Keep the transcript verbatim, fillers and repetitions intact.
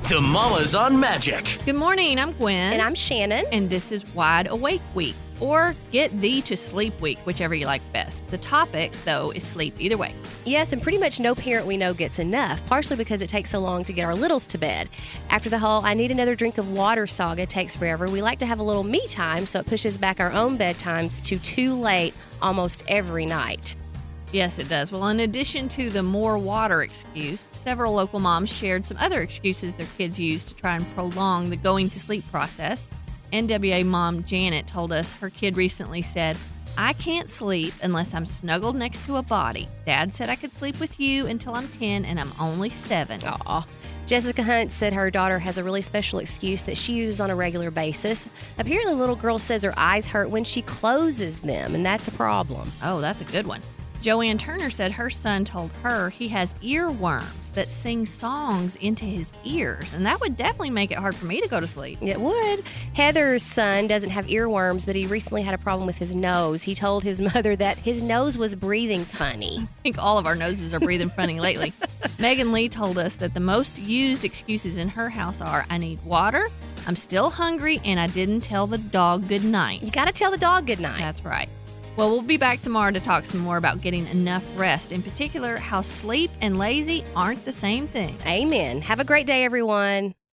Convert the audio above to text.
The Mamas on Magic. Good morning, I'm Gwen. And I'm Shannon. And this is Wide Awake Week, or Get Thee to Sleep Week, whichever you like best. The topic, though, is sleep either way. Yes, and pretty much no parent we know gets enough, partially because it takes so long to get our littles to bed. After the whole I need another drink of water saga takes forever, we like to have a little me time, so it pushes back our own bedtimes to too late almost every night. Yes, it does. Well, in addition to the more water excuse, several local moms shared some other excuses their kids use to try and prolong the going to sleep process. N W A mom Janet told us her kid recently said, I can't sleep unless I'm snuggled next to a body. Dad said I could sleep with you until I'm ten and I'm only seven. Aw. Jessica Hunt said her daughter has a really special excuse that she uses on a regular basis. Apparently, the little girl says her eyes hurt when she closes them, and that's a problem. Oh, that's a good one. Joanne Turner said her son told her he has earworms that sing songs into his ears, and that would definitely make it hard for me to go to sleep. It would. Heather's son doesn't have earworms, but he recently had a problem with his nose. He told his mother that his nose was breathing funny. I think all of our noses are breathing funny lately. Megan Lee told us that the most used excuses in her house are, I need water, I'm still hungry, and I didn't tell the dog good night. You got to tell the dog good night. That's right. Well, we'll be back tomorrow to talk some more about getting enough rest, in particular, how sleep and lazy aren't the same thing. Amen. Have a great day, everyone.